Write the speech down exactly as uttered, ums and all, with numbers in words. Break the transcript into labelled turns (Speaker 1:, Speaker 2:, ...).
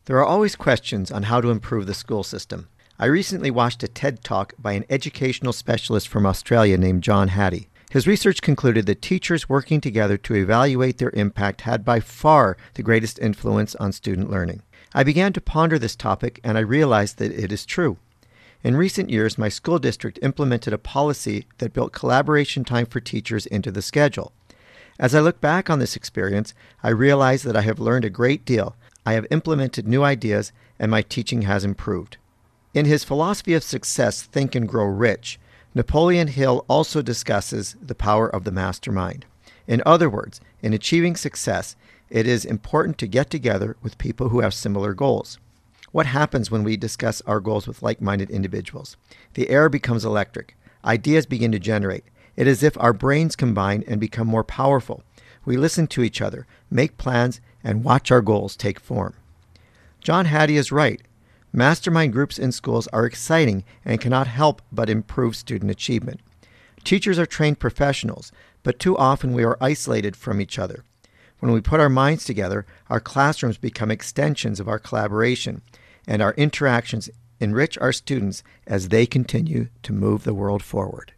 Speaker 1: There are always questions on how to improve the school system. I recently watched a TED Talk by an educational specialist from Australia named John Hattie. His research concluded that teachers working together to evaluate their impact had by far the greatest influence on student learning. I began to ponder this topic and I realized that it is true. In recent years, my school district implemented a policy that built collaboration time for teachers into the schedule. As I look back on this experience, I realize that I have learned a great deal. I have implemented new ideas, and my teaching has improved. In his philosophy of success, Think and Grow Rich, Napoleon Hill also discusses the power of the mastermind. In other words, in achieving success, it is important to get together with people who have similar goals. What happens when we discuss our goals with like-minded individuals? The air becomes electric. Ideas begin to generate. It is as if our brains combine and become more powerful. We listen to each other, make plans, and watch our goals take form. John Hattie is right. Mastermind groups in schools are exciting and cannot help but improve student achievement. Teachers are trained professionals, but too often we are isolated from each other. When we put our minds together, our classrooms become extensions of our collaboration, and our interactions enrich our students as they continue to move the world forward.